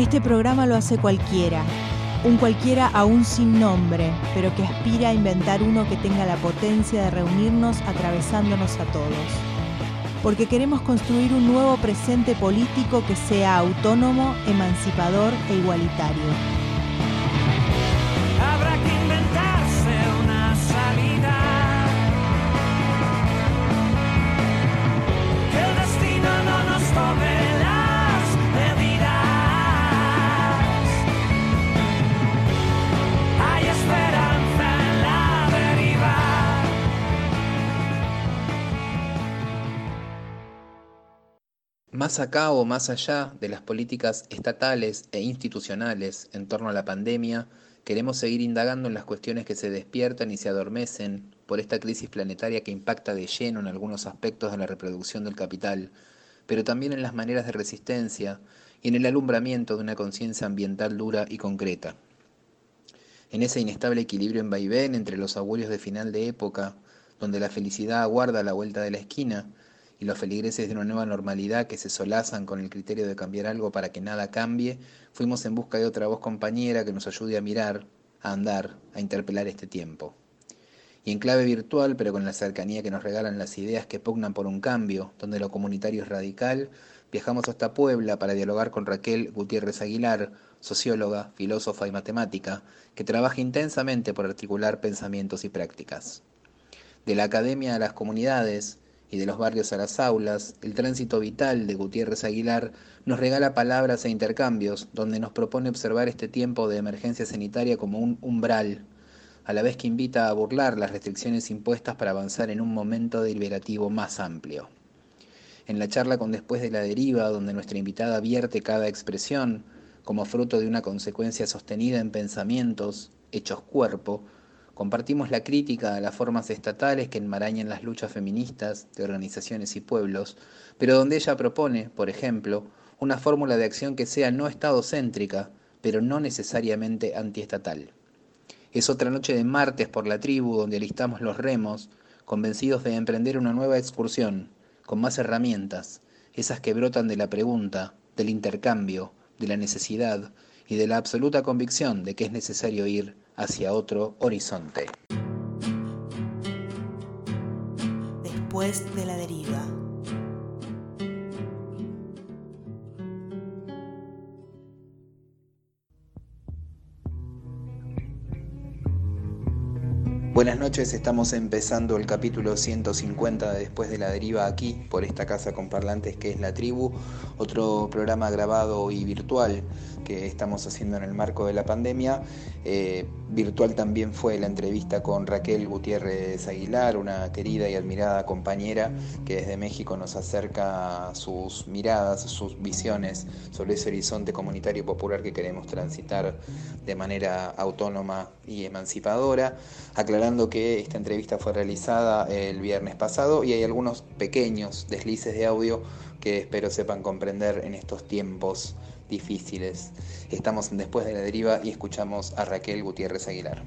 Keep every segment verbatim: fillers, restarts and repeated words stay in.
Este programa lo hace cualquiera, un cualquiera aún sin nombre, pero que aspira a inventar uno que tenga la potencia de reunirnos atravesándonos a todos. Porque queremos construir un nuevo presente político que sea autónomo, emancipador e igualitario. Habrá que inventarse una salida, que el destino no nos tome las medidas. Hay esperanza en la deriva. Más acá o más allá de las políticas estatales e institucionales en torno a la pandemia, queremos seguir indagando en las cuestiones que se despiertan y se adormecen por esta crisis planetaria que impacta de lleno en algunos aspectos de la reproducción del capital, pero también en las maneras de resistencia y en el alumbramiento de una conciencia ambiental dura y concreta. En ese inestable equilibrio en vaivén entre los augurios de final de época, donde la felicidad aguarda a la vuelta de la esquina, y los feligreses de una nueva normalidad que se solazan con el criterio de cambiar algo para que nada cambie, fuimos en busca de otra voz compañera que nos ayude a mirar, a andar, a interpelar este tiempo. Y en clave virtual, pero con la cercanía que nos regalan las ideas que pugnan por un cambio, donde lo comunitario es radical, viajamos hasta Puebla para dialogar con Raquel Gutiérrez Aguilar, socióloga, filósofa y matemática, que trabaja intensamente por articular pensamientos y prácticas. De la academia a las comunidades y de los barrios a las aulas, el tránsito vital de Gutiérrez Aguilar nos regala palabras e intercambios, donde nos propone observar este tiempo de emergencia sanitaria como un umbral, a la vez que invita a burlar las restricciones impuestas para avanzar en un momento deliberativo más amplio. En la charla con Después de la Deriva, donde nuestra invitada vierte cada expresión como fruto de una consecuencia sostenida en pensamientos, hechos cuerpo, compartimos la crítica a las formas estatales que enmarañan las luchas feministas de organizaciones y pueblos, pero donde ella propone, por ejemplo, una fórmula de acción que sea no estadocéntrica, pero no necesariamente antiestatal. Es otra noche de martes por la tribu donde alistamos los remos, convencidos de emprender una nueva excursión, con más herramientas, esas que brotan de la pregunta, del intercambio, de la necesidad y de la absoluta convicción de que es necesario ir hacia otro horizonte. Después de la deriva. Buenas noches, estamos empezando el capítulo ciento cincuenta de Después de la Deriva aquí, por esta casa con parlantes que es La Tribu, otro programa grabado y virtual que estamos haciendo en el marco de la pandemia. Eh, virtual también fue la entrevista con Raquel Gutiérrez Aguilar, una querida y admirada compañera que desde México nos acerca sus miradas, sus visiones sobre ese horizonte comunitario popular que queremos transitar de manera autónoma y emancipadora, aclarando que esta entrevista fue realizada el viernes pasado y hay algunos pequeños deslices de audio que espero sepan comprender en estos tiempos difíciles. Estamos en Después de la Deriva y escuchamos a Raquel Gutiérrez Aguilar.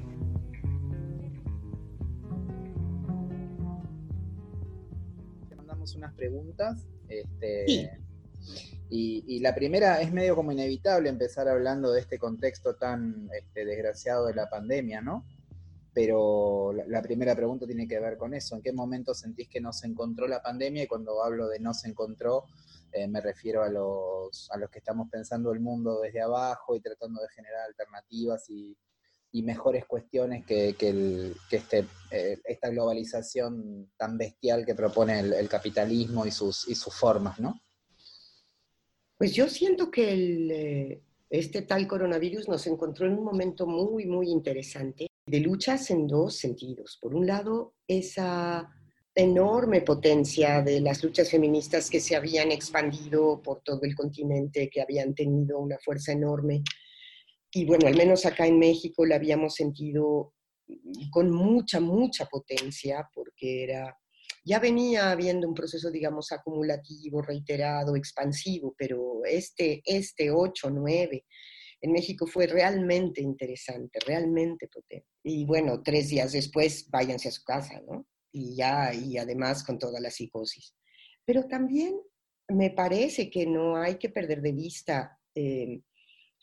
Te mandamos unas preguntas. Este, Sí. y, y la primera es medio como inevitable empezar hablando de este contexto tan este, desgraciado de la pandemia, ¿no? Pero la, la primera pregunta tiene que ver con eso. ¿En qué momento sentís que no se encontró la pandemia? Y cuando hablo de no se encontró, eh, me refiero a los, a los que estamos pensando el mundo desde abajo y tratando de generar alternativas y, y mejores cuestiones que, que, el, que este, eh, esta globalización tan bestial que propone el, el capitalismo y sus, y sus formas, ¿no? Pues yo siento que el, eh, este tal coronavirus nos encontró en un momento muy, muy interesante de luchas en dos sentidos. Por un lado, esa enorme potencia de las luchas feministas que se habían expandido por todo el continente, que habían tenido una fuerza enorme. Y bueno, al menos acá en México la habíamos sentido con mucha, mucha potencia, porque era, ya venía habiendo un proceso, digamos, acumulativo, reiterado, expansivo, pero este, este ocho, nueve, en México fue realmente interesante, realmente potente. Y bueno, tres días después, váyanse a su casa, ¿no? Y ya, y además con toda la psicosis. Pero también me parece que no hay que perder de vista eh,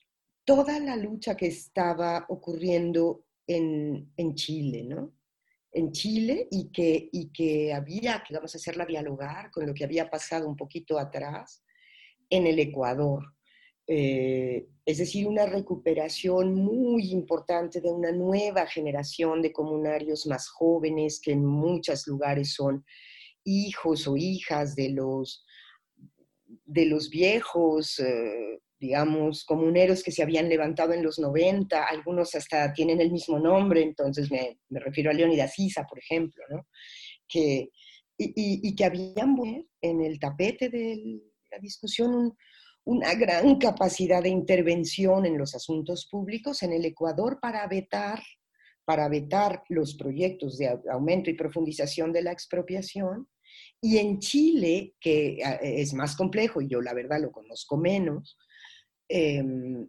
toda la lucha que estaba ocurriendo en, en Chile, ¿no? En Chile y que, y que había que, vamos a hacerla dialogar con lo que había pasado un poquito atrás en el Ecuador. Eh, es decir, una recuperación muy importante de una nueva generación de comunarios más jóvenes que en muchos lugares son hijos o hijas de los, de los viejos, eh, digamos, comuneros que se habían levantado en los noventa, algunos hasta tienen el mismo nombre, entonces me, me refiero a Leónidas Issa, por ejemplo, ¿no? Que, y, y, y que habían en el tapete de la discusión un, una gran capacidad de intervención en los asuntos públicos en el Ecuador para vetar, para vetar los proyectos de aumento y profundización de la expropiación. Y en Chile, que es más complejo, y yo la verdad lo conozco menos, eh, un,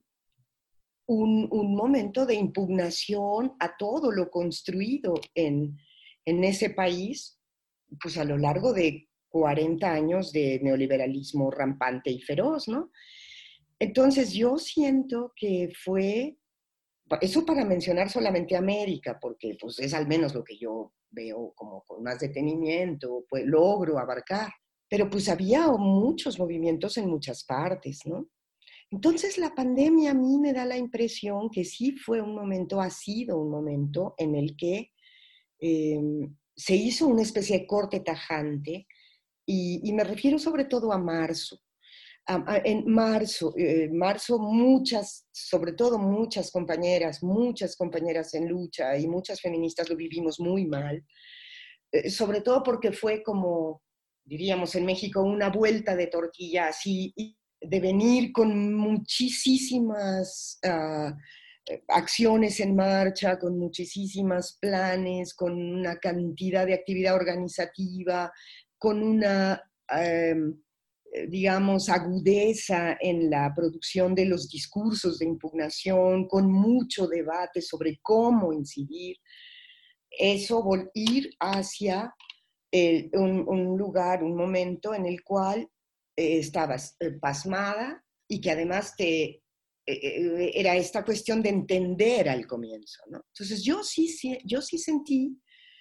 un momento de impugnación a todo lo construido en, en ese país, pues a lo largo de cuarenta años de neoliberalismo rampante y feroz, ¿no? Entonces yo siento que fue, eso para mencionar solamente América, porque pues es al menos lo que yo veo como con más detenimiento, pues logro abarcar, pero pues había muchos movimientos en muchas partes, ¿no? Entonces la pandemia a mí me da la impresión que sí fue un momento, ha sido un momento en el que eh, se hizo una especie de corte tajante, y, y me refiero sobre todo a marzo. A, a, en marzo, eh, marzo muchas, sobre todo muchas compañeras, muchas compañeras en lucha y muchas feministas lo vivimos muy mal, eh, sobre todo porque fue como, diríamos en México, una vuelta de tortilla así, de venir con muchísimas uh, acciones en marcha, con muchísimos planes, con una cantidad de actividad organizativa, con una, eh, digamos, agudeza en la producción de los discursos de impugnación, con mucho debate sobre cómo incidir. Eso, ir hacia el, un, un lugar, un momento en el cual eh, estabas eh, pasmada y que además te, eh, era esta cuestión de entender al comienzo, ¿no? Entonces yo sí, sí, yo sí sentí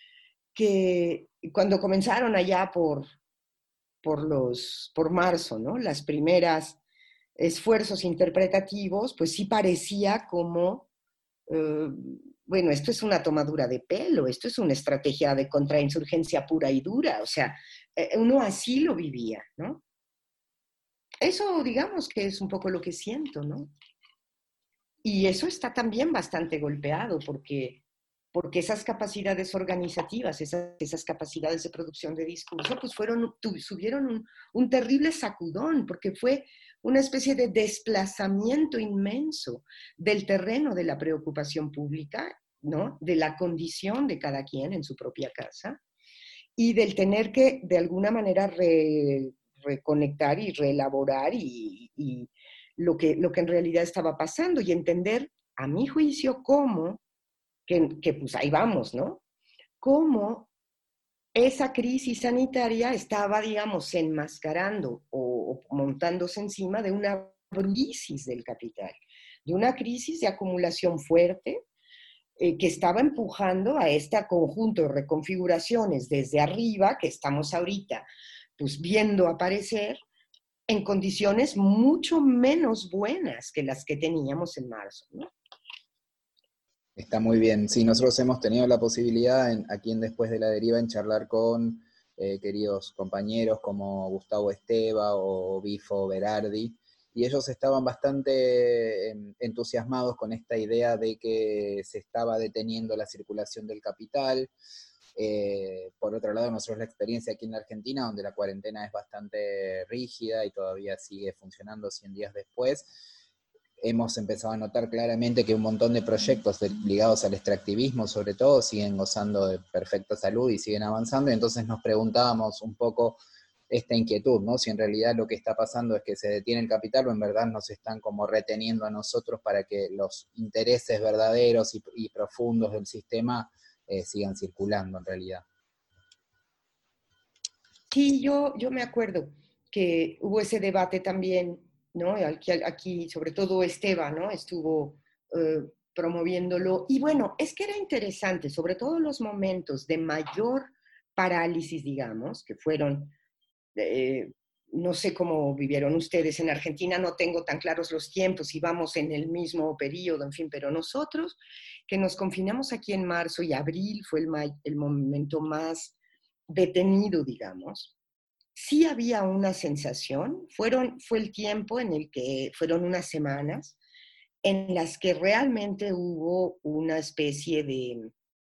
que cuando comenzaron allá por, por, los, por marzo, ¿no? Las primeras esfuerzos interpretativos, pues sí parecía como, eh, bueno, esto es una tomadura de pelo, esto es una estrategia de contrainsurgencia pura y dura, o sea, eh, uno así lo vivía, ¿no? Eso, digamos, que es un poco lo que siento, ¿no? Y eso está también bastante golpeado porque, porque esas capacidades organizativas, esas, esas capacidades de producción de discurso, pues fueron, tuvieron un, un terrible sacudón, porque fue una especie de desplazamiento inmenso del terreno de la preocupación pública, ¿no? De la condición de cada quien en su propia casa, y del tener que, de alguna manera, re, reconectar y reelaborar y, y lo, que, lo que en realidad estaba pasando, y entender, a mi juicio, cómo, que, que pues ahí vamos, ¿no? Cómo esa crisis sanitaria estaba, digamos, enmascarando o, o montándose encima de una crisis del capital, de una crisis de acumulación fuerte eh, que estaba empujando a este conjunto de reconfiguraciones desde arriba que estamos ahorita pues viendo aparecer en condiciones mucho menos buenas que las que teníamos en marzo, ¿no? Está muy bien. Sí, nosotros hemos tenido la posibilidad en, aquí en Después de la Deriva en charlar con eh, queridos compañeros como Gustavo Esteva o Bifo Berardi, y ellos estaban bastante eh, entusiasmados con esta idea de que se estaba deteniendo la circulación del capital. Eh, por otro lado, nosotros la experiencia aquí en la Argentina, donde la cuarentena es bastante rígida y todavía sigue funcionando cien días después, hemos empezado a notar claramente que un montón de proyectos ligados al extractivismo, sobre todo, siguen gozando de perfecta salud y siguen avanzando, y entonces nos preguntábamos un poco esta inquietud, ¿no? Si en realidad lo que está pasando es que se detiene el capital o en verdad nos están como reteniendo a nosotros para que los intereses verdaderos y, y profundos del sistema eh, sigan circulando en realidad. Sí, yo, yo me acuerdo que hubo ese debate también ¿no? Aquí, aquí sobre todo Esteban, ¿no? Estuvo eh, promoviéndolo. Y bueno, es que era interesante, sobre todo los momentos de mayor parálisis, digamos, que fueron, eh, no sé cómo vivieron ustedes en Argentina, no tengo tan claros los tiempos, íbamos en el mismo periodo, en fin, pero nosotros que nos confinamos aquí en marzo y abril fue el, el momento más detenido, digamos, sí había una sensación, fueron, fue el tiempo en el que fueron unas semanas en las que realmente hubo una especie de,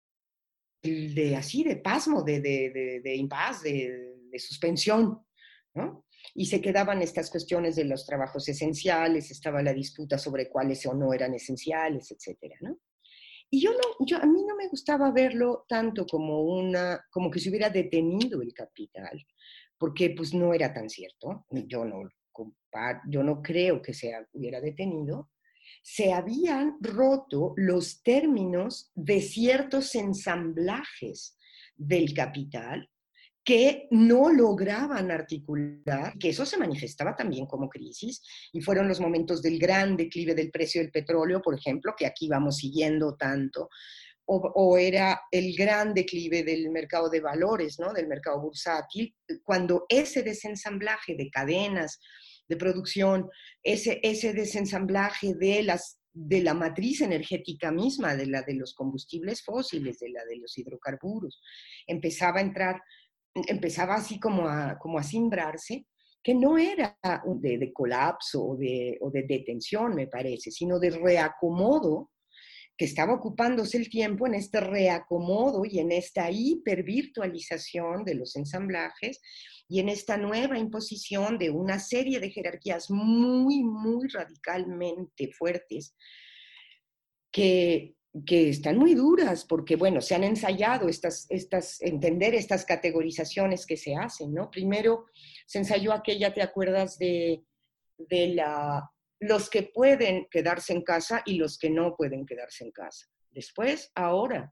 de así, de pasmo, de, de, de, de impas, de, de suspensión, ¿no? Y se quedaban estas cuestiones de los trabajos esenciales, estaba la disputa sobre cuáles o no eran esenciales, etcétera, ¿no? Y yo no, yo, a mí no me gustaba verlo tanto como, una, como que se hubiera detenido el capital, porque pues no era tan cierto, yo no, yo no creo que se hubiera detenido. Se habían roto los términos de ciertos ensamblajes del capital que no lograban articular, que eso se manifestaba también como crisis, y fueron los momentos del gran declive del precio del petróleo, por ejemplo, que aquí vamos siguiendo tanto, o, o era el gran declive del mercado de valores, ¿no? Del mercado bursátil, cuando ese desensamblaje de cadenas de producción, ese, ese desensamblaje de, las, de la matriz energética misma, de la de los combustibles fósiles, de la de los hidrocarburos, empezaba a entrar, empezaba así como a, como a cimbrarse, que no era de, de colapso o de, o de detención, me parece, sino de reacomodo, que estaba ocupándose el tiempo en este reacomodo y en esta hipervirtualización de los ensamblajes y en esta nueva imposición de una serie de jerarquías muy, muy radicalmente fuertes que, que están muy duras porque, bueno, se han ensayado estas, estas, entender estas categorizaciones que se hacen, ¿no? Primero se ensayó aquella, ¿te acuerdas de, de la... los que pueden quedarse en casa y los que no pueden quedarse en casa? Después, ahora,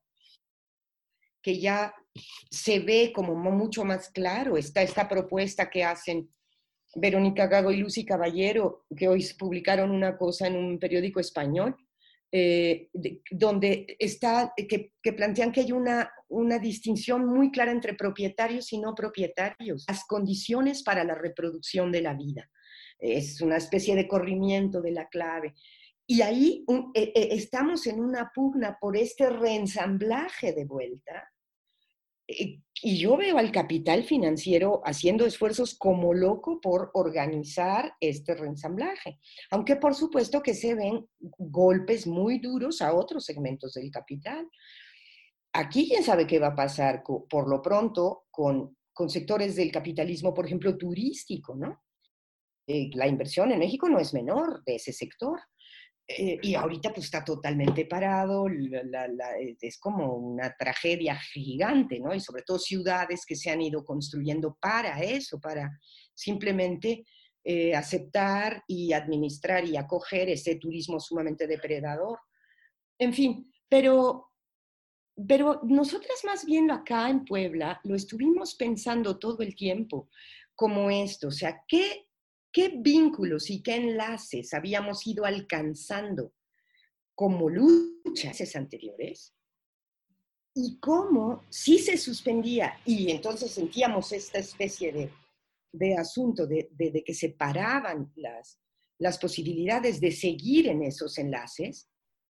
que ya se ve como mucho más claro, está esta propuesta que hacen Verónica Gago y Lucy Caballero, que hoy publicaron una cosa en un periódico español, eh, de, donde está, que, que plantean que hay una, una distinción muy clara entre propietarios y no propietarios, las condiciones para la reproducción de la vida. Es una especie de corrimiento de la clave. Y ahí un, eh, eh, estamos en una pugna por este reensamblaje de vuelta. Eh, y yo veo al capital financiero haciendo esfuerzos como loco por organizar este reensamblaje. Aunque por supuesto que se ven golpes muy duros a otros segmentos del capital. Aquí quién sabe qué va a pasar con, por lo pronto con, con sectores del capitalismo, por ejemplo, turístico, ¿no? Eh, la inversión en México no es menor de ese sector. Eh, y ahorita pues está totalmente parado, la, la, la, es como una tragedia gigante, ¿no? Y sobre todo ciudades que se han ido construyendo para eso, para simplemente eh, aceptar y administrar y acoger ese turismo sumamente depredador. En fin, pero, pero nosotras más bien acá en Puebla lo estuvimos pensando todo el tiempo como esto, o sea, ¿qué ¿Qué vínculos y qué enlaces habíamos ido alcanzando como luchas anteriores? Y cómo si se suspendía, y entonces sentíamos esta especie de, de asunto de, de, de que se paraban las, las posibilidades de seguir en esos enlaces,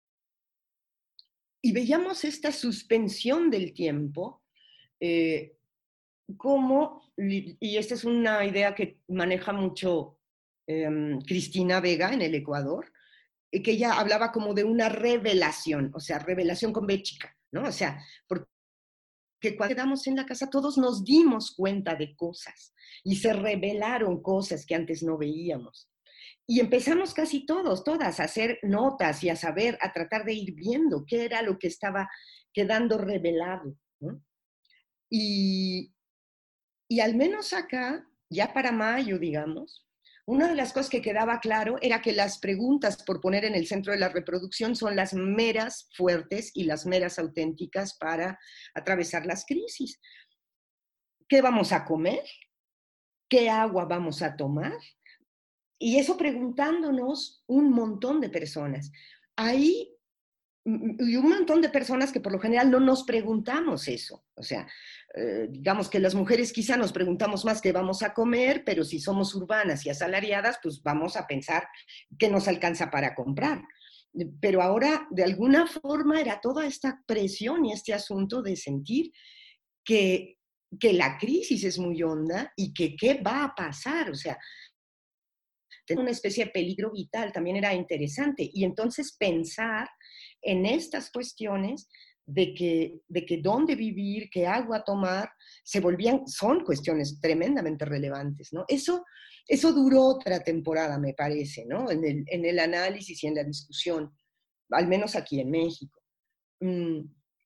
y veíamos esta suspensión del tiempo, eh, como, y esta es una idea que maneja mucho eh, Cristina Vega en el Ecuador, que ella hablaba como de una revelación, o sea, revelación con B chica, ¿no? O sea, porque cuando quedamos en la casa todos nos dimos cuenta de cosas y se revelaron cosas que antes no veíamos. Y empezamos casi todos, todas, a hacer notas y a saber, a tratar de ir viendo qué era lo que estaba quedando revelado, ¿no? Y, y al menos acá, ya para mayo, digamos, una de las cosas que quedaba claro era que las preguntas por poner en el centro de la reproducción son las meras fuertes y las meras auténticas para atravesar las crisis. ¿Qué vamos a comer? ¿Qué agua vamos a tomar? y eso preguntándonos un montón de personas. Ahí, y un montón de personas que por lo general no nos preguntamos eso. O sea, eh, digamos que las mujeres quizá nos preguntamos más qué vamos a comer, pero si somos urbanas y asalariadas, pues vamos a pensar qué nos alcanza para comprar. Pero ahora, de alguna forma, era toda esta presión y este asunto de sentir que, que la crisis es muy honda y que qué va a pasar. O sea, una especie de peligro vital también era interesante. Y entonces pensar en estas cuestiones de que, de que dónde vivir, qué agua tomar, se volvían, son cuestiones tremendamente relevantes, ¿no? Eso, eso duró otra temporada, me parece, ¿no? En el, en el análisis y en la discusión, al menos aquí en México. Mm.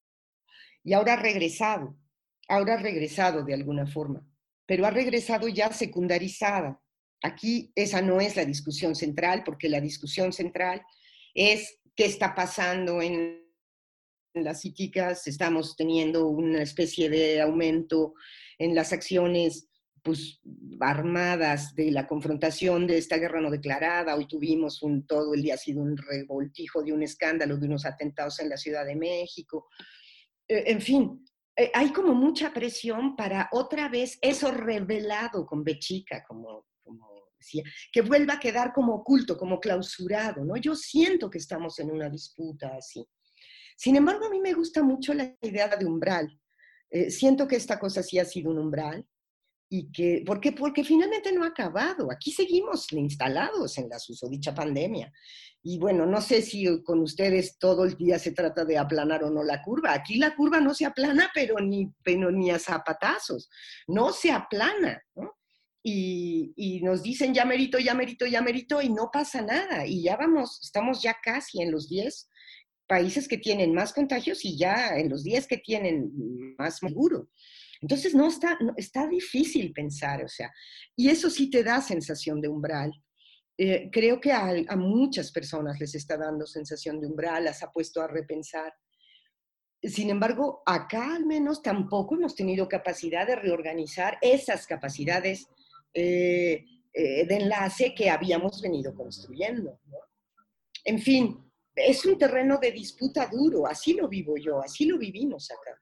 Y ahora ha regresado, ahora ha regresado de alguna forma, pero ha regresado ya secundarizada. Aquí esa no es la discusión central, porque la discusión central es qué está pasando en las psíquicas. Estamos teniendo una especie de aumento en las acciones pues, armadas de la confrontación de esta guerra no declarada. Hoy tuvimos un, todo el día ha sido un revoltijo de un escándalo, de unos atentados en la Ciudad de México. Eh, en fin, eh, hay como mucha presión para otra vez eso revelado con B chica, como, como decía, que vuelva a quedar como oculto, como clausurado, ¿no? Yo siento que estamos en una disputa así. Sin embargo, a mí me gusta mucho la idea de umbral. Eh, siento que esta cosa sí ha sido un umbral. Y que, ¿por qué? Porque finalmente no ha acabado. Aquí seguimos instalados en la susodicha pandemia. Y bueno, no sé si con ustedes todo el día se trata de aplanar o no la curva. Aquí la curva no se aplana, pero ni, pero ni a zapatazos. No se aplana, ¿no? Y, y nos dicen ya merito, ya merito, ya merito, y no pasa nada. Y ya vamos, estamos ya casi en los diez países que tienen más contagios y ya en los diez que tienen más seguro. Entonces no está, no, está difícil pensar, o sea, y eso sí te da sensación de umbral. Eh, creo que a, a muchas personas les está dando sensación de umbral, las ha puesto a repensar. Sin embargo, acá al menos tampoco hemos tenido capacidad de reorganizar esas capacidades eh, eh, de enlace que habíamos venido construyendo, ¿no? En fin, es un terreno de disputa duro, así lo vivo yo, así lo vivimos acá.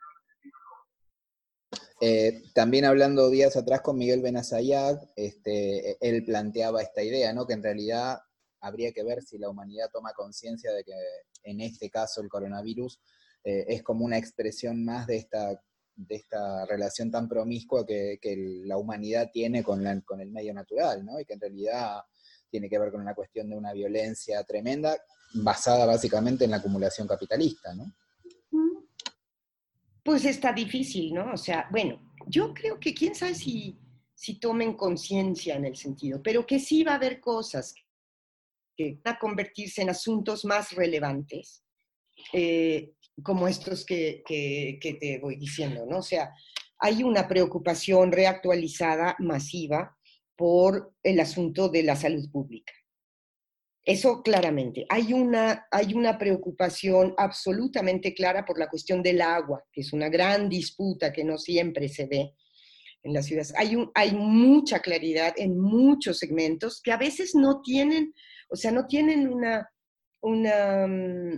Eh, también hablando días atrás con Miguel Benazayag, este, él planteaba esta idea, ¿no? Que en realidad habría que ver si la humanidad toma conciencia de que en este caso el coronavirus eh, es como una expresión más de esta, de esta relación tan promiscua que, que la humanidad tiene con, la, con el medio natural, ¿no? Y que en realidad tiene que ver con una cuestión de una violencia tremenda basada básicamente en la acumulación capitalista, ¿no? Pues está difícil, ¿no? O sea, bueno, yo creo que quién sabe si, si tomen conciencia en el sentido, pero que sí va a haber cosas que van a convertirse en asuntos más relevantes, eh, como estos que, que, que te voy diciendo, ¿no? O sea, hay una preocupación reactualizada, masiva, por el asunto de la salud pública. Eso claramente. Hay una, hay una preocupación absolutamente clara por la cuestión del agua, que es una gran disputa que no siempre se ve en las ciudades. Hay, un, hay mucha claridad en muchos segmentos que a veces no tienen, o sea, no tienen una, una,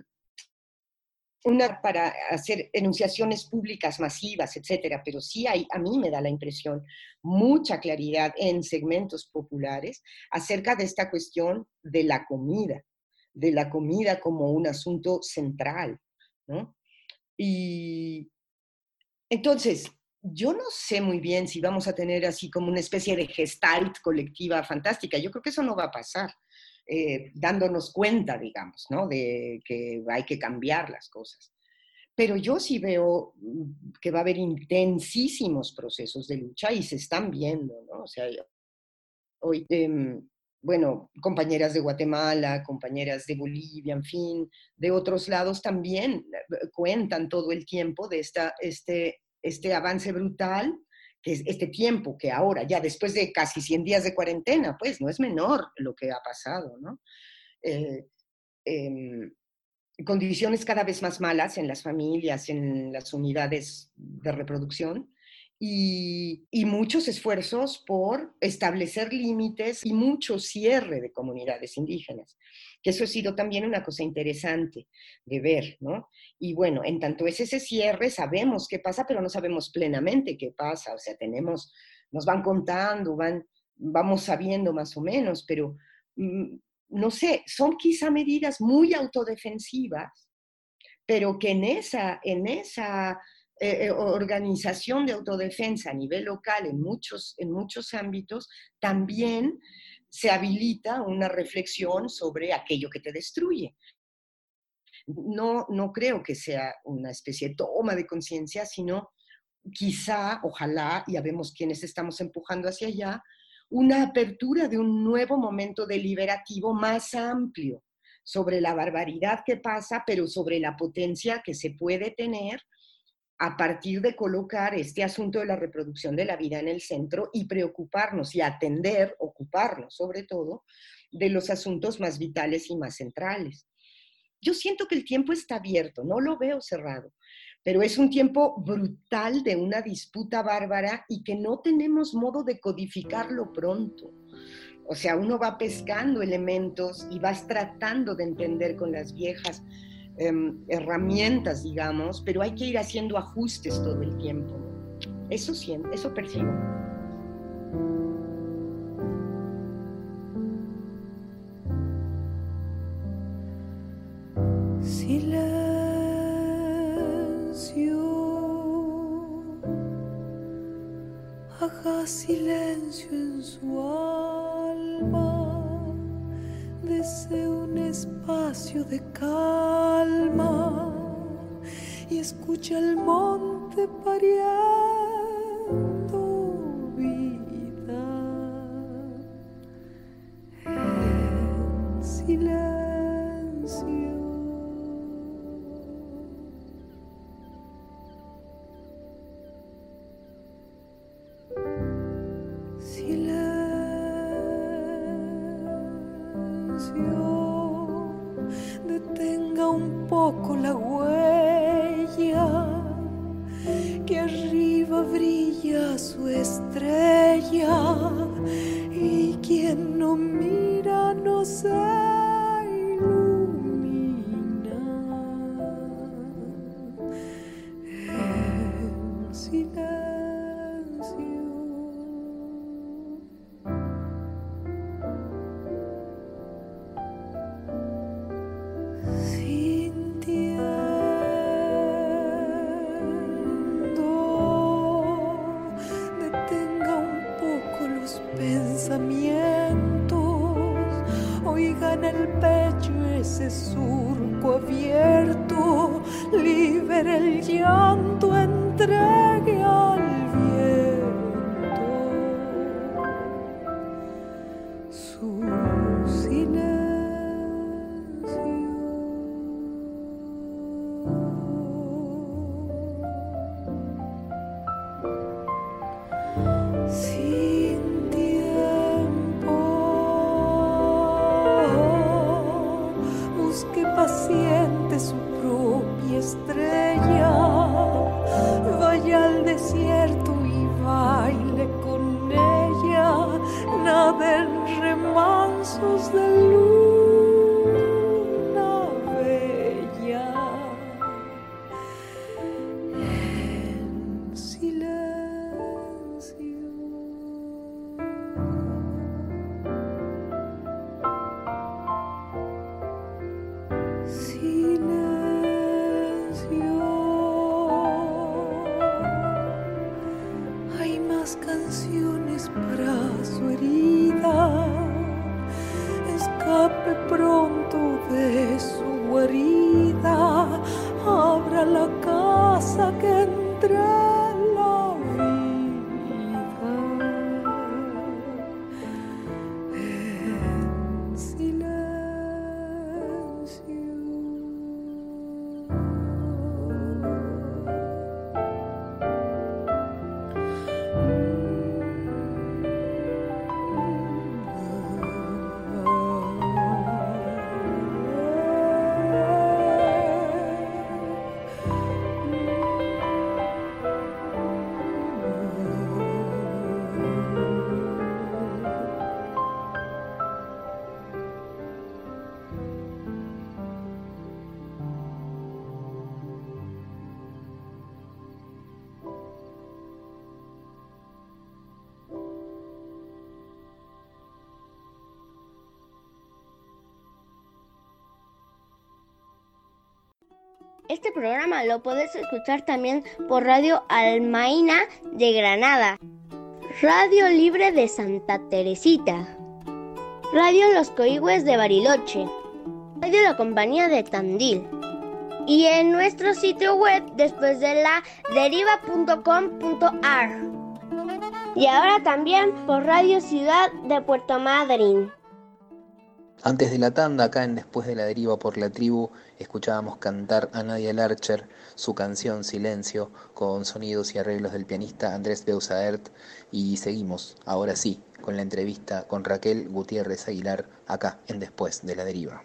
una para hacer enunciaciones públicas masivas, etcétera, pero sí hay, a mí me da la impresión, mucha claridad en segmentos populares acerca de esta cuestión de la comida, de la comida como un asunto central, ¿no? Y entonces, yo no sé muy bien si vamos a tener así como una especie de gestalt colectiva fantástica. Yo creo que eso no va a pasar, eh, dándonos cuenta, digamos, ¿no? De que hay que cambiar las cosas. Pero yo sí veo que va a haber intensísimos procesos de lucha y se están viendo, ¿no? O sea, hoy, eh, bueno, compañeras de Guatemala, compañeras de Bolivia, en fin, de otros lados también cuentan todo el tiempo de esta, este, este avance brutal, que es este tiempo que ahora, ya después de casi cien días de cuarentena, pues no es menor lo que ha pasado, ¿no? Eh, eh, condiciones cada vez más malas en las familias, en las unidades de reproducción, y, y muchos esfuerzos por establecer límites y mucho cierre de comunidades indígenas, que eso ha sido también una cosa interesante de ver, ¿no? Y bueno, en tanto es ese cierre, sabemos qué pasa, pero no sabemos plenamente qué pasa, o sea, tenemos, nos van contando, van, vamos sabiendo más o menos, pero mmm, no sé, son quizá medidas muy autodefensivas, pero que en esa, en esa eh, organización de autodefensa a nivel local, en muchos, en muchos ámbitos, también se habilita una reflexión sobre aquello que te destruye. No, no creo que sea una especie de toma de conciencia, sino quizá, ojalá, ya vemos quiénes estamos empujando hacia allá, una apertura de un nuevo momento deliberativo más amplio sobre la barbaridad que pasa, pero sobre la potencia que se puede tener a partir de colocar este asunto de la reproducción de la vida en el centro y preocuparnos y atender, ocuparnos sobre todo, de los asuntos más vitales y más centrales. Yo siento que el tiempo está abierto, no lo veo cerrado, pero es un tiempo brutal de una disputa bárbara y que no tenemos modo de codificarlo pronto. O sea, uno va pescando elementos y vas tratando de entender con las viejas eh, herramientas, digamos, pero hay que ir haciendo ajustes todo el tiempo. Eso siento, eso percibo. Haga silencio en su alma, desea un espacio de calma y escucha el monte pariendo vida en silencio. Detenga un poco la huella, que arriba brilla su estrella, y quien no mira no se ilumina en silencio. Oigan el pecho ese surco abierto, libere el llanto, entregue al viento su silencio. Paciente su propia estrella, vaya al desierto y baile con ella, nada en remansos de luna bella en silencio. Canciones para su herida, escapa Este programa lo podés escuchar también por Radio Almaina de Granada, Radio Libre de Santa Teresita, Radio Los Coigües de Bariloche, Radio La Compañía de Tandil y en nuestro sitio web después de la deriva punto com punto a r. Y ahora también por Radio Ciudad de Puerto Madryn. Antes de la tanda, acá en Después de la Deriva por la Tribu, escuchábamos cantar a Nadia Larcher su canción Silencio, con sonidos y arreglos del pianista Andrés Beusaert, y seguimos, ahora sí, con la entrevista con Raquel Gutiérrez Aguilar, acá en Después de la Deriva.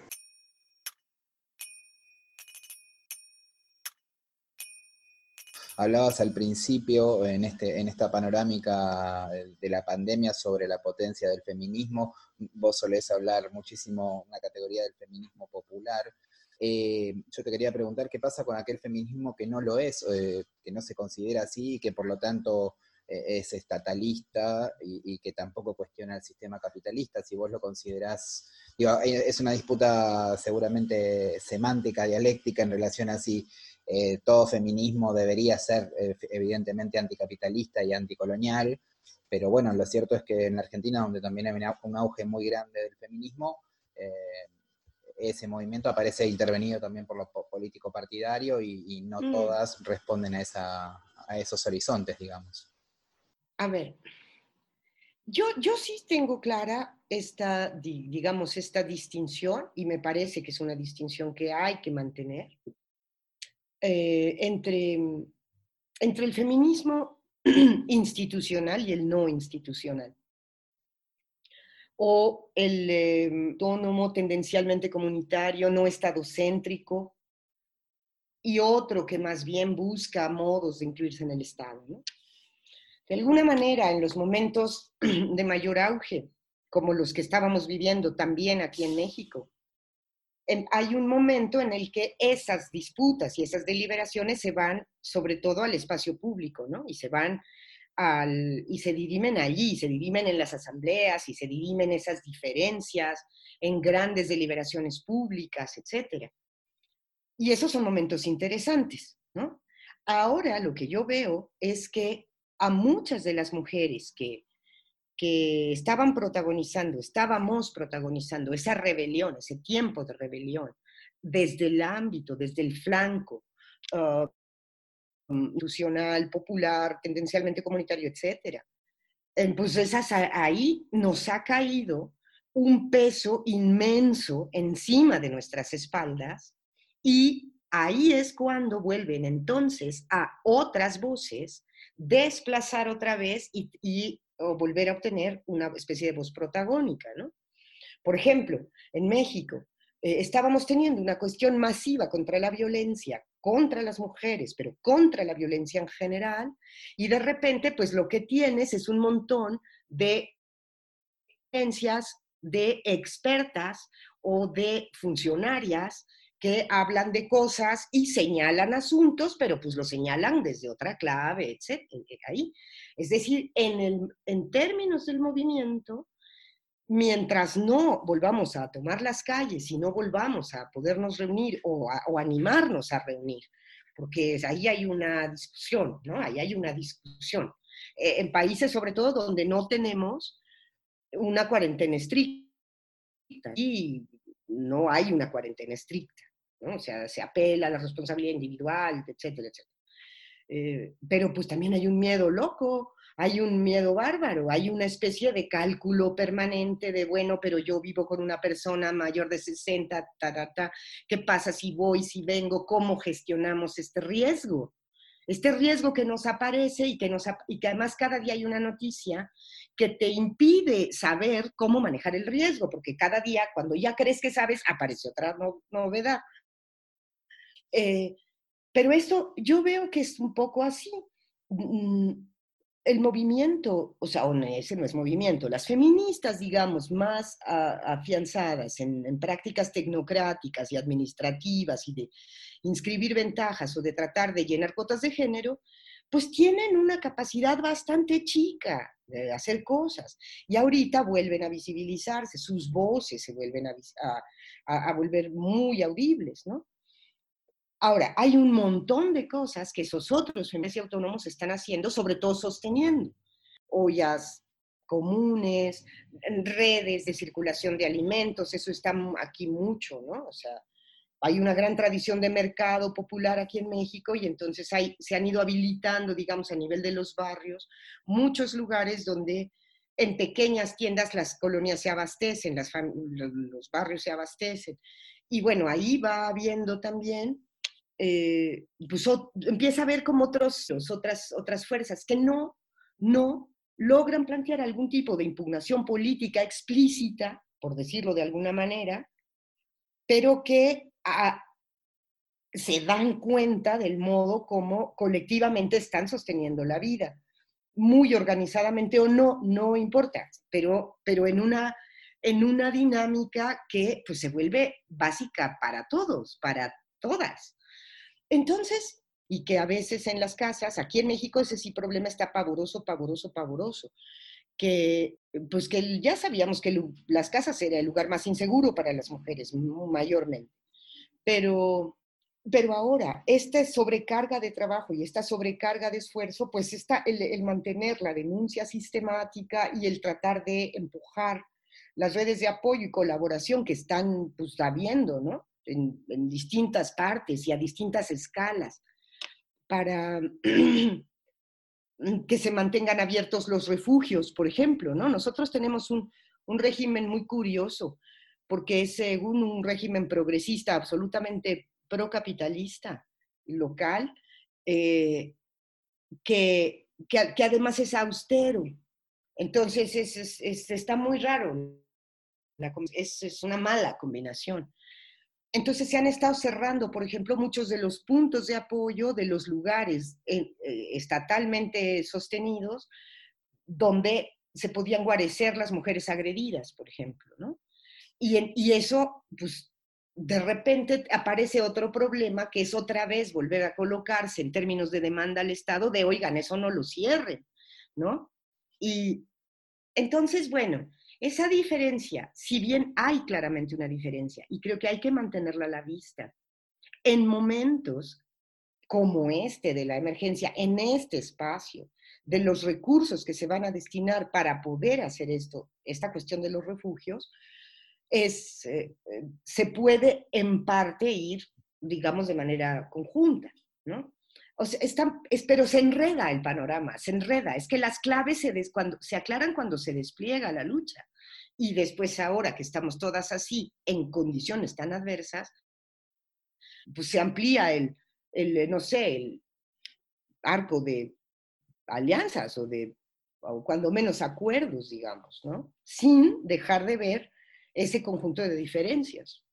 Hablabas al principio en, este, en esta panorámica de la pandemia sobre la potencia del feminismo. Vos solés hablar muchísimo una categoría del feminismo popular. Eh, yo te quería preguntar qué pasa con aquel feminismo que no lo es, eh, que no se considera así, que por lo tanto eh, es estatalista y, y que tampoco cuestiona el sistema capitalista, si vos lo considerás. Digo, es una disputa seguramente semántica, dialéctica en relación a si Eh, todo feminismo debería ser eh, evidentemente anticapitalista y anticolonial, pero bueno, lo cierto es que en la Argentina, donde también hay un auge muy grande del feminismo, eh, ese movimiento aparece intervenido también por lo político partidario y, y no mm. todas responden a, esa, a esos horizontes, digamos. A ver, yo, yo sí tengo clara esta, digamos, esta distinción, y me parece que es una distinción que hay que mantener, Eh, entre, entre el feminismo institucional y el no institucional, o el eh, autónomo, tendencialmente comunitario, no estadocéntrico, y otro que más bien busca modos de incluirse en el Estado, ¿no? De alguna manera, en los momentos de mayor auge, como los que estábamos viviendo también aquí en México, hay un momento en el que esas disputas y esas deliberaciones se van sobre todo al espacio público, ¿no? Y se van al, y se dirimen allí, se dirimen en las asambleas y se dirimen esas diferencias en grandes deliberaciones públicas, etcétera. Y esos son momentos interesantes, ¿no? Ahora lo que yo veo es que a muchas de las mujeres que que estaban protagonizando, estábamos protagonizando esa rebelión, ese tiempo de rebelión, desde el ámbito, desde el flanco uh, institucional, popular, tendencialmente comunitario, etcétera. Entonces ahí nos ha caído un peso inmenso encima de nuestras espaldas y ahí es cuando vuelven entonces a otras voces desplazar otra vez y, y o volver a obtener una especie de voz protagónica, ¿no? Por ejemplo, en México eh, estábamos teniendo una cuestión masiva contra la violencia, contra las mujeres, pero contra la violencia en general, y de repente, pues lo que tienes es un montón de evidencias de expertas o de funcionarias que hablan de cosas y señalan asuntos, pero pues lo señalan desde otra clave, etcétera. Ahí. Es decir, en, el, en términos del movimiento, mientras no volvamos a tomar las calles y no volvamos a podernos reunir o, a, o animarnos a reunir, porque ahí hay una discusión, ¿no? Ahí hay una discusión. Eh, en países, sobre todo, donde no tenemos una cuarentena estricta, y no hay una cuarentena estricta, ¿no? O sea, se apela a la responsabilidad individual, etcétera, etcétera. Eh, pero pues también hay un miedo loco, hay un miedo bárbaro, hay una especie de cálculo permanente de, bueno, pero yo vivo con una persona mayor de sesenta, ta, ta, ta, ¿qué pasa si voy, si vengo? ¿Cómo gestionamos este riesgo? Este riesgo que nos aparece y que, nos, y que además cada día hay una noticia que te impide saber cómo manejar el riesgo, porque cada día, cuando ya crees que sabes, aparece otra no, novedad. Eh, pero esto yo veo que es un poco así. El movimiento, o sea, ese no es movimiento, las feministas, digamos, más a, afianzadas en, en prácticas tecnocráticas y administrativas y de inscribir ventajas o de tratar de llenar cuotas de género, pues tienen una capacidad bastante chica de hacer cosas. Y ahorita vuelven a visibilizarse, sus voces se vuelven a, a, a volver muy audibles, ¿no? Ahora, hay un montón de cosas que esos otros feministas y autónomos están haciendo, sobre todo sosteniendo. Ollas comunes, redes de circulación de alimentos, eso está aquí mucho, ¿no? O sea, hay una gran tradición de mercado popular aquí en México y entonces hay, se han ido habilitando, digamos, a nivel de los barrios, muchos lugares donde en pequeñas tiendas las colonias se abastecen, las los barrios se abastecen. Y bueno, ahí va habiendo también, eh, pues o, empieza a haber como otros, otras, otras fuerzas que no, no logran plantear algún tipo de impugnación política explícita, por decirlo de alguna manera, pero que a, se dan cuenta del modo como colectivamente están sosteniendo la vida. Muy organizadamente o no, no importa, pero, pero en, una, en una dinámica que pues, se vuelve básica para todos, para todas. Entonces, y que a veces en las casas, aquí en México ese sí problema está pavoroso, pavoroso, pavoroso, que pues que ya sabíamos que las casas era el lugar más inseguro para las mujeres, mayormente. Pero, pero ahora, esta sobrecarga de trabajo y esta sobrecarga de esfuerzo, pues está el, el mantener la denuncia sistemática y el tratar de empujar las redes de apoyo y colaboración que están pues, habiendo, ¿no? En, en distintas partes y a distintas escalas, para que se mantengan abiertos los refugios, por ejemplo, ¿no? Nosotros tenemos un, un régimen muy curioso, porque es según un régimen progresista, absolutamente procapitalista, local, eh, que, que, que además es austero. Entonces es, es, es, está muy raro, la, es, es una mala combinación. Entonces se han estado cerrando, por ejemplo, muchos de los puntos de apoyo de los lugares eh, estatalmente sostenidos donde se podían guarecer las mujeres agredidas, por ejemplo, ¿no? Y, en, y eso, pues, de repente aparece otro problema que es otra vez volver a colocarse en términos de demanda al Estado de, oigan, eso no lo cierren, ¿no? Y entonces, bueno, esa diferencia, si bien hay claramente una diferencia, y creo que hay que mantenerla a la vista, en momentos como este de la emergencia, en este espacio, de los recursos que se van a destinar para poder hacer esto, esta cuestión de los refugios, es, eh, se puede en parte ir, digamos, de manera conjunta, ¿no? O sea, está, es, pero se enreda el panorama, se enreda. Es que las claves se, des, cuando, se aclaran cuando se despliega la lucha. Y después ahora que estamos todas así, en condiciones tan adversas, pues se amplía el, el no sé, el arco de alianzas o de, o cuando menos acuerdos, digamos, ¿no? Sin dejar de ver ese conjunto de diferencias.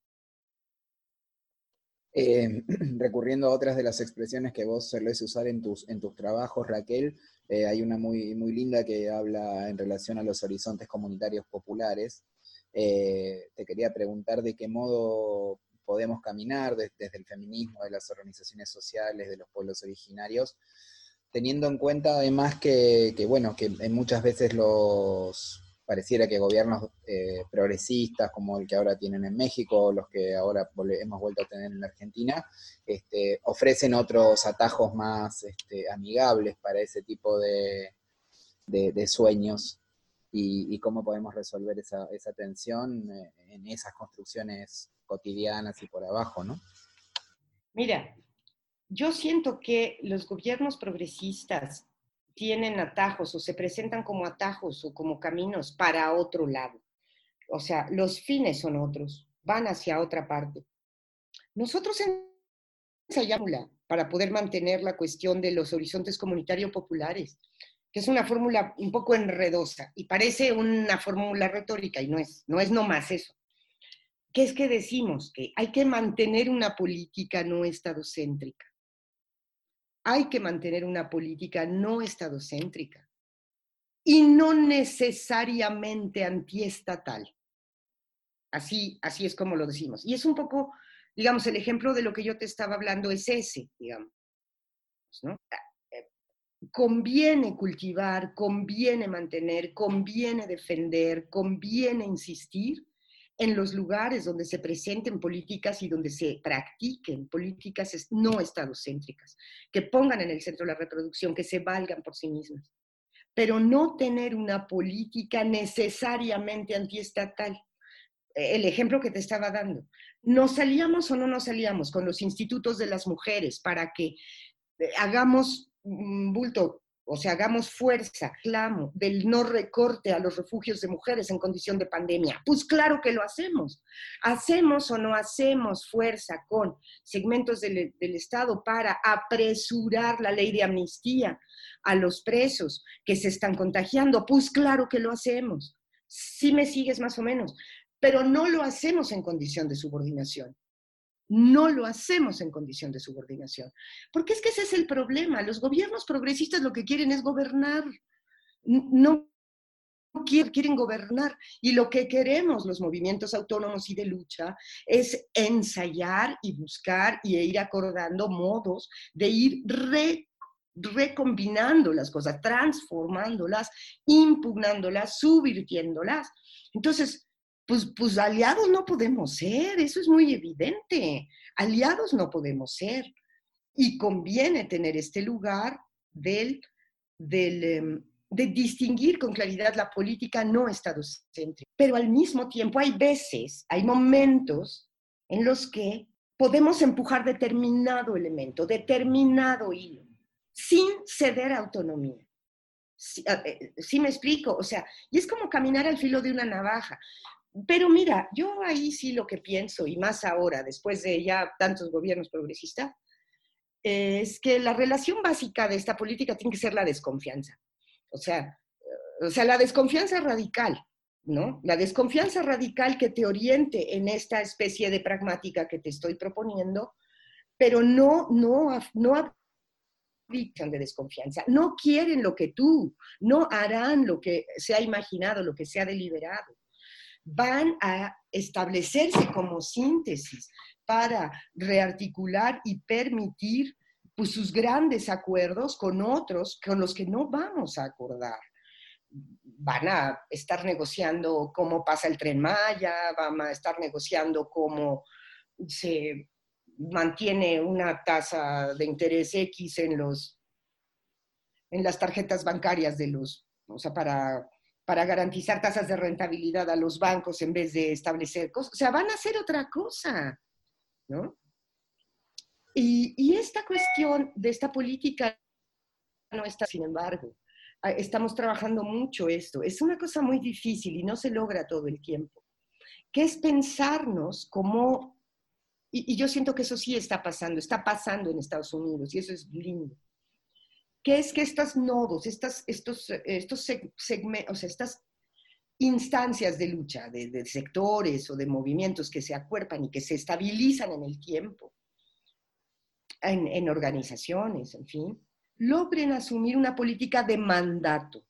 Eh, recurriendo a otras de las expresiones que vos solés usar en tus, en tus trabajos, Raquel, eh, hay una muy, muy linda que habla en relación a los horizontes comunitarios populares. Eh, te quería preguntar de qué modo podemos caminar desde, desde el feminismo, de las organizaciones sociales, de los pueblos originarios, teniendo en cuenta además que, que bueno, que muchas veces los... pareciera que gobiernos eh, progresistas como el que ahora tienen en México, los que ahora hemos vuelto a tener en la Argentina, este, ofrecen otros atajos más este, amigables para ese tipo de, de, de sueños y, y cómo podemos resolver esa, esa tensión en esas construcciones cotidianas y por abajo, ¿no? Mira, yo siento que los gobiernos progresistas tienen atajos o se presentan como atajos o como caminos para otro lado. O sea, los fines son otros, van hacia otra parte. Nosotros ensayamos para poder mantener la cuestión de los horizontes comunitarios populares, que es una fórmula un poco enredosa y parece una fórmula retórica y no es, no es nomás eso. ¿Qué es que decimos? Que hay que mantener una política no estadocéntrica. Hay que mantener una política no estadocéntrica y no necesariamente antiestatal. Así, así es como lo decimos. Y es un poco, digamos, el ejemplo de lo que yo te estaba hablando es ese, digamos, ¿no? Conviene cultivar, conviene mantener, conviene defender, conviene insistir en los lugares donde se presenten políticas y donde se practiquen políticas no estadocéntricas, que pongan en el centro la reproducción, que se valgan por sí mismas, pero no tener una política necesariamente antiestatal. El ejemplo que te estaba dando, ¿nos salíamos o no nos salíamos con los institutos de las mujeres para que hagamos bulto, o sea, hagamos fuerza, clamo, del no recorte a los refugios de mujeres en condición de pandemia? Pues claro que lo hacemos. ¿Hacemos o no hacemos fuerza con segmentos del, del Estado para apresurar la ley de amnistía a los presos que se están contagiando? Pues claro que lo hacemos. Sí me sigues más o menos, pero no lo hacemos en condición de subordinación. No lo hacemos en condición de subordinación. Porque es que ese es el problema. Los gobiernos progresistas lo que quieren es gobernar. No quieren gobernar. Y lo que queremos los movimientos autónomos y de lucha es ensayar y buscar y ir acordando modos de ir re, recombinando las cosas, transformándolas, impugnándolas, subvirtiéndolas. Entonces, Pues, pues aliados no podemos ser, eso es muy evidente. Aliados no podemos ser. Y conviene tener este lugar del, del, de distinguir con claridad la política no estadocéntrica. Pero al mismo tiempo hay veces, hay momentos en los que podemos empujar determinado elemento, determinado hilo, sin ceder autonomía. ¿Sí, sí me explico? O sea, y es como caminar al filo de una navaja. Pero mira, yo ahí sí lo que pienso, y más ahora, después de ya tantos gobiernos progresistas, es que la relación básica de esta política tiene que ser la desconfianza. O sea, o sea, la desconfianza radical, ¿no? La desconfianza radical que te oriente en esta especie de pragmática que te estoy proponiendo, pero no, no, no de desconfianza. No quieren lo que tú, no harán lo que se ha imaginado, lo que se ha deliberado. Van a establecerse como síntesis para rearticular y permitir pues, sus grandes acuerdos con otros con los que no vamos a acordar. Van a estar negociando cómo pasa el Tren Maya, van a estar negociando cómo se mantiene una tasa de interés X en, los, en las tarjetas bancarias de los, o sea, para... para garantizar tasas de rentabilidad a los bancos en vez de establecer cosas. O sea, van a hacer otra cosa, ¿no? Y, y esta cuestión de esta política no está, sin embargo, estamos trabajando mucho esto. Es una cosa muy difícil y no se logra todo el tiempo, que es pensarnos como, y, y yo siento que eso sí está pasando, está pasando en Estados Unidos, y eso es lindo, que es que estos nodos, estas, estos, estos segmentos, o sea, estas instancias de lucha, de, de sectores o de movimientos que se acuerpan y que se estabilizan en el tiempo, en, en organizaciones, en fin, logren asumir una política de mandato.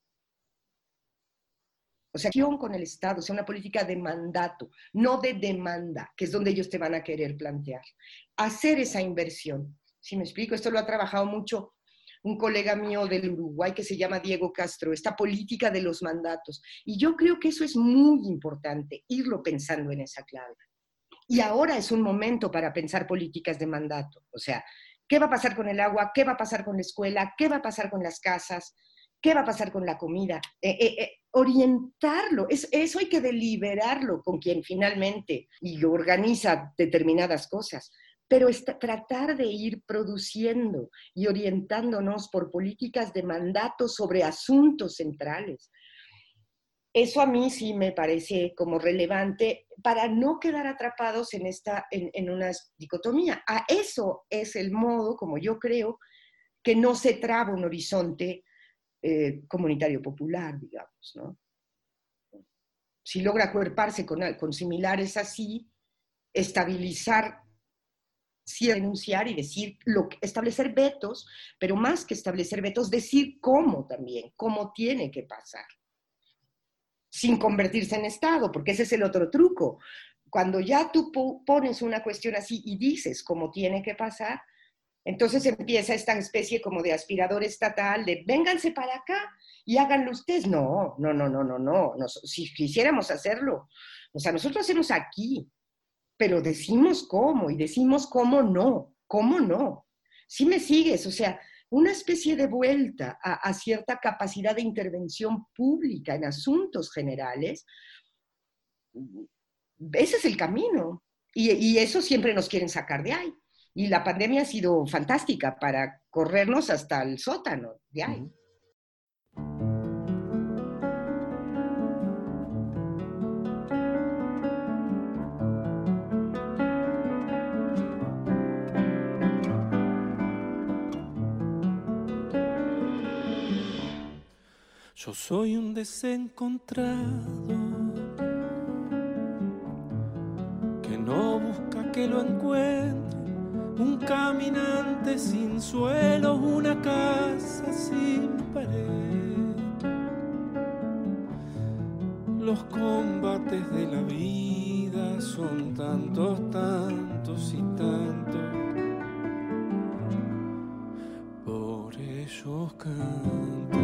O sea, acción con el Estado, o sea, una política de mandato, no de demanda, que es donde ellos te van a querer plantear. Hacer esa inversión. ¿Sí me explico? Esto lo ha trabajado mucho un colega mío del Uruguay que se llama Diego Castro, esta política de los mandatos. Y yo creo que eso es muy importante, irlo pensando en esa clave. Y ahora es un momento para pensar políticas de mandato. O sea, ¿qué va a pasar con el agua? ¿Qué va a pasar con la escuela? ¿Qué va a pasar con las casas? ¿Qué va a pasar con la comida? Eh, eh, eh, orientarlo, es, eso hay que deliberarlo con quien finalmente y organiza determinadas cosas. Pero está, tratar de ir produciendo y orientándonos por políticas de mandato sobre asuntos centrales. Eso a mí sí me parece como relevante para no quedar atrapados en, esta, en, en una dicotomía. A eso es el modo, como yo creo, que no se traba un horizonte eh, comunitario popular, digamos, ¿no? Si logra acuerparse con, con similares así, estabilizar, sí, denunciar y decir, lo, establecer vetos, pero más que establecer vetos, decir cómo también, cómo tiene que pasar, sin convertirse en Estado, porque ese es el otro truco. Cuando ya tú pones una cuestión así y dices cómo tiene que pasar, Entonces empieza esta especie como de aspirador estatal de vénganse para acá y háganlo ustedes. No, no, no, no, no, no. Nos, si quisiéramos hacerlo, o sea, nosotros hacemos aquí, pero decimos cómo y decimos cómo no, cómo no. ¿Sí me sigues? O sea, una especie de vuelta a, a cierta capacidad de intervención pública en asuntos generales. Ese es el camino. Y, y eso siempre nos quieren sacar de ahí. Y la pandemia ha sido fantástica para corrernos hasta el sótano de ahí. Uh-huh. Yo soy un desencontrado que no busca que lo encuentre, un caminante sin suelo, una casa sin pared. Los combates de la vida son tantos, tantos y tantos, por ellos canto.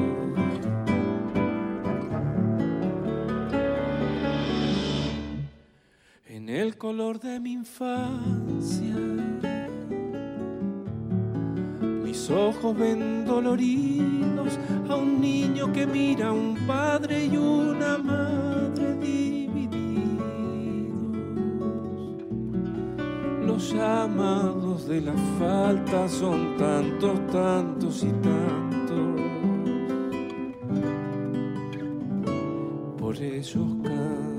En el color de mi infancia, mis ojos ven doloridos a un niño que mira a un padre y una madre divididos. Los llamados de la falta son tantos, tantos y tantos, por ellos canto.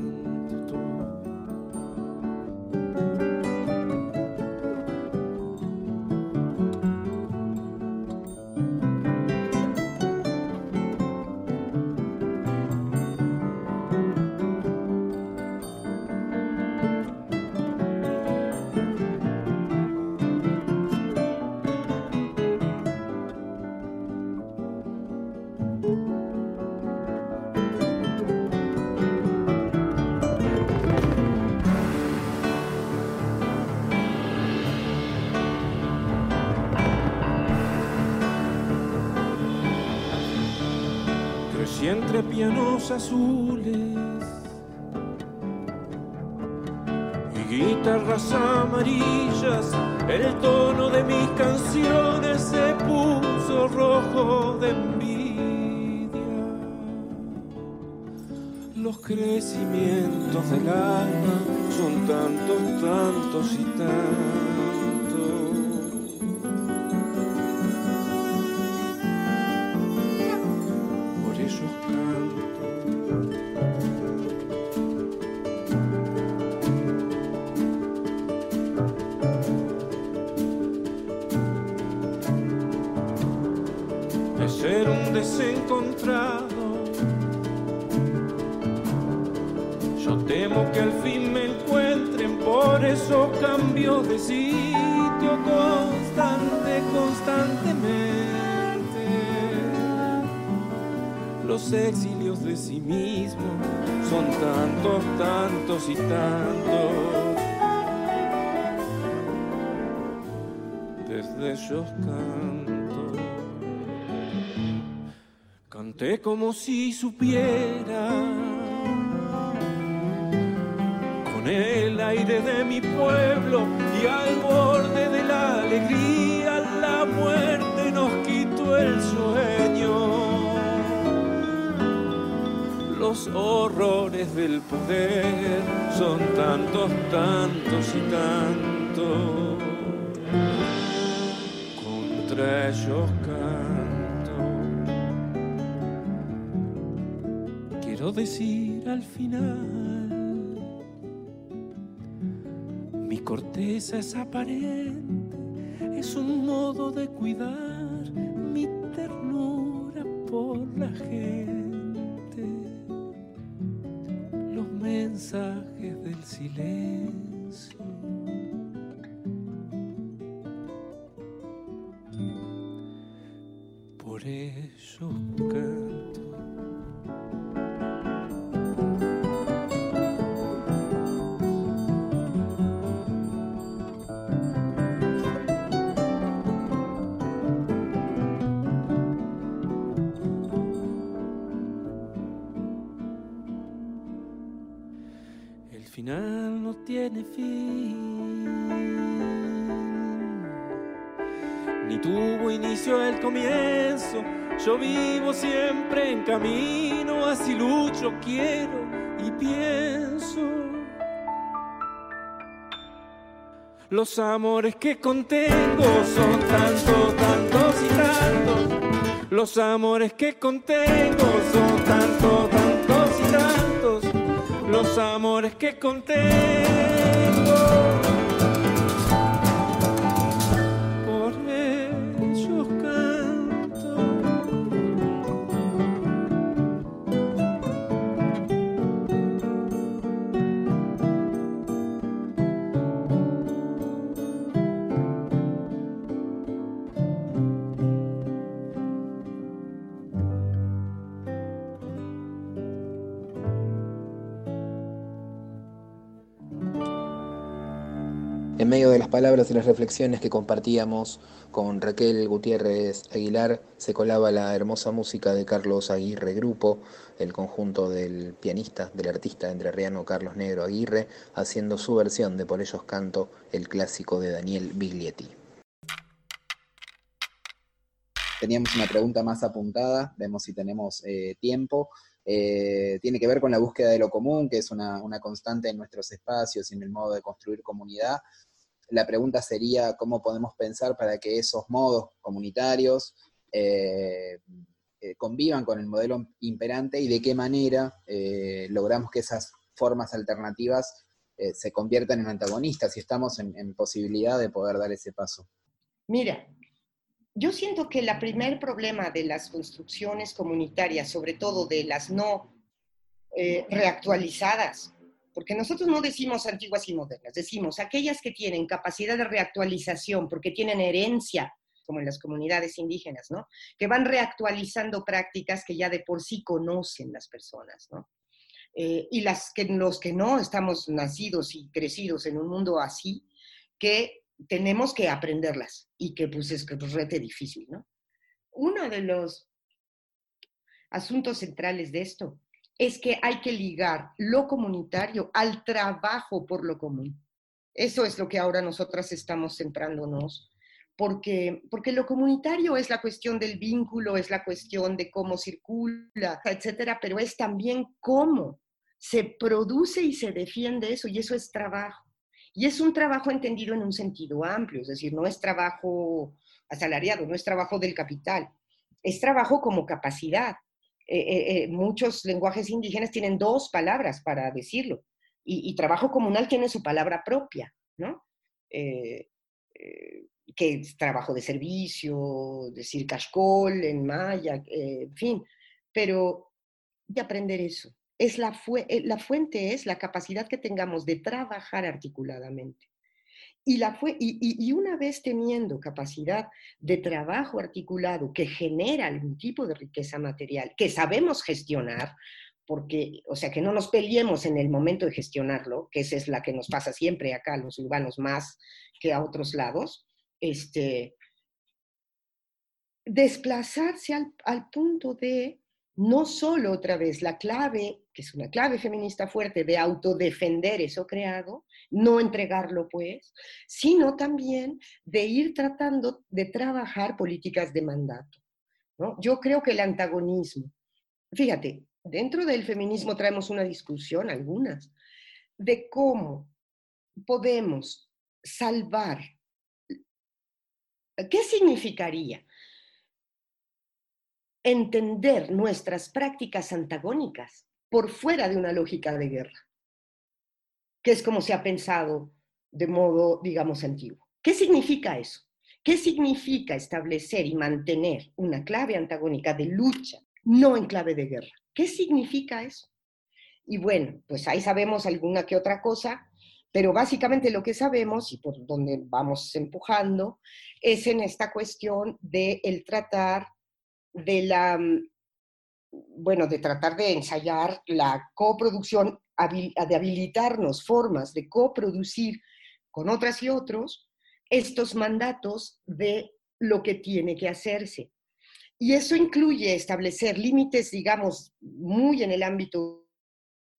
Entre pianos azules y guitarras amarillas, el tono de mis canciones se puso rojo de envidia. Los crecimientos del alma son tantos, tantos y tantos, ser un desencontrado. Yo temo que al fin me encuentren, por eso cambio de sitio constante, constantemente. Los exilios de sí mismo son tantos, tantos y tantos. Desde ellos canto. Canté como si supiera, con el aire de mi pueblo y al borde de la alegría, la muerte nos quitó el sueño. Los horrores del poder son tantos, tantos y tantos, contra ellos canto. Quiero decir al final, mi corteza es aparente, es un modo de cuidar mi ternura por la gente. Los mensajes del silencio por ellos canto. final no tiene fin, ni tuvo inicio el comienzo. Yo vivo siempre en camino, así lucho, quiero y pienso. Los amores que contengo son tantos, tantos y tantos. Los amores que contengo son tantos, tantos y tantos. Los amores que contengo. Por ellos canto. En medio de las palabras y las reflexiones que compartíamos con Raquel Gutiérrez Aguilar, se colaba la hermosa música de Carlos Aguirre Grupo, el conjunto del pianista, del artista entrerriano Carlos Negro Aguirre, haciendo su versión de Por ellos canto, el clásico de Daniel Biglietti. Teníamos una pregunta más apuntada, vemos si tenemos eh, tiempo. Eh, tiene que ver con la búsqueda de lo común, que es una, una constante en nuestros espacios y en el modo de construir comunidad. La pregunta sería cómo podemos pensar para que esos modos comunitarios eh, eh, convivan con el modelo imperante y de qué manera eh, logramos que esas formas alternativas eh, se conviertan en antagonistas, si estamos en, en posibilidad de poder dar ese paso. Mira, yo siento que el primer problema de las construcciones comunitarias, sobre todo de las no eh, reactualizadas, porque nosotros no decimos antiguas y modernas, decimos aquellas que tienen capacidad de reactualización, porque tienen herencia, como en las comunidades indígenas, ¿no? Que van reactualizando prácticas que ya de por sí conocen las personas, ¿no? Eh, y las que, los que no estamos nacidos y crecidos en un mundo así, que tenemos que aprenderlas, y que pues es que pues, rete difícil, ¿no? Uno de los asuntos centrales de esto es que hay que ligar lo comunitario al trabajo por lo común. Eso es lo que ahora nosotras estamos centrándonos, porque, porque lo comunitario es la cuestión del vínculo, es la cuestión de cómo circula, etcétera, pero es también cómo se produce y se defiende eso, y eso es trabajo. Y es un trabajo entendido en un sentido amplio, es decir, no es trabajo asalariado, no es trabajo del capital, es trabajo como capacidad. Eh, eh, eh, muchos lenguajes indígenas tienen dos palabras para decirlo, y, y trabajo comunal tiene su palabra propia, ¿no? Eh, eh, que es trabajo de servicio, decir cashcol en maya, eh, en fin, pero de aprender eso. Es la, fu la fuente es la capacidad que tengamos de trabajar articuladamente. Y, la fue, y, y, y una vez teniendo capacidad de trabajo articulado que genera algún tipo de riqueza material, que sabemos gestionar, porque, o sea, que no nos peleemos en el momento de gestionarlo, que esa es la que nos pasa siempre acá a los urbanos más que a otros lados, este, desplazarse al, al punto de no solo otra vez la clave, que es una clave feminista fuerte, de autodefender eso creado, no entregarlo pues, sino también de ir tratando de trabajar políticas de mandato, ¿no? Yo creo que el antagonismo, fíjate, dentro del feminismo traemos una discusión, algunas, de cómo podemos salvar, ¿qué significaría entender nuestras prácticas antagónicas por fuera de una lógica de guerra, que es como se ha pensado de modo, digamos, antiguo? ¿Qué significa eso? ¿Qué significa establecer y mantener una clave antagónica de lucha, no en clave de guerra? ¿Qué significa eso? Y bueno, pues ahí sabemos alguna que otra cosa, pero básicamente lo que sabemos, y por donde vamos empujando, es en esta cuestión de el tratar de la, bueno, de tratar de ensayar la coproducción, de habilitarnos formas de coproducir con otras y otros estos mandatos de lo que tiene que hacerse. Y eso incluye establecer límites, digamos, muy en el ámbito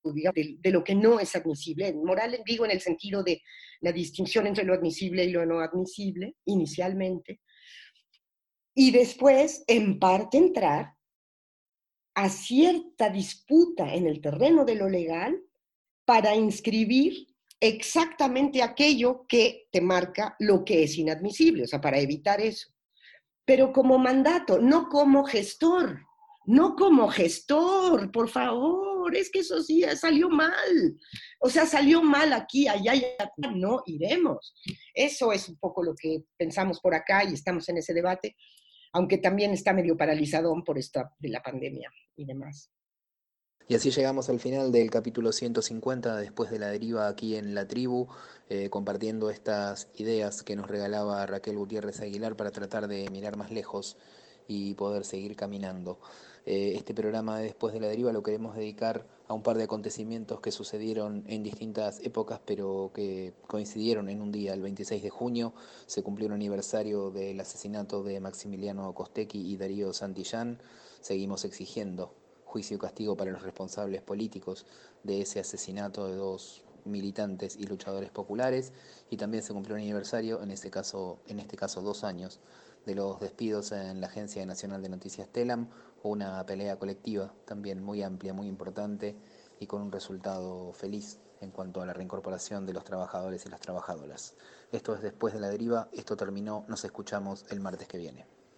digamos, de, de lo que no es admisible. Moral, digo, en el sentido de la distinción entre lo admisible y lo no admisible, inicialmente. Y después, en parte, entrar a cierta disputa en el terreno de lo legal para inscribir exactamente aquello que te marca lo que es inadmisible, o sea, para evitar eso. Pero como mandato, no como gestor, no como gestor, por favor, es que eso sí salió mal. O sea, salió mal aquí, allá y acá, no iremos. Eso es un poco lo que pensamos por acá y estamos en ese debate, aunque también está medio paralizadón por esto de la pandemia y demás. Y así llegamos al final del capítulo ciento cincuenta, después de la deriva aquí en La Tribu, eh, compartiendo estas ideas que nos regalaba Raquel Gutiérrez Aguilar para tratar de mirar más lejos y poder seguir caminando. Eh, este programa de Después de la Deriva lo queremos dedicar a un par de acontecimientos que sucedieron en distintas épocas, pero que coincidieron en un día, el veintiséis de junio, se cumplió un aniversario del asesinato de Maximiliano Costecchi y Darío Santillán. Seguimos exigiendo juicio y castigo para los responsables políticos de ese asesinato de dos militantes y luchadores populares, y también se cumplió un aniversario, en este caso, en este caso dos años, de los despidos en la Agencia Nacional de Noticias Telam, una pelea colectiva también muy amplia, muy importante y con un resultado feliz en cuanto a la reincorporación de los trabajadores y las trabajadoras. Esto es Después de la Deriva, esto terminó, nos escuchamos el martes que viene.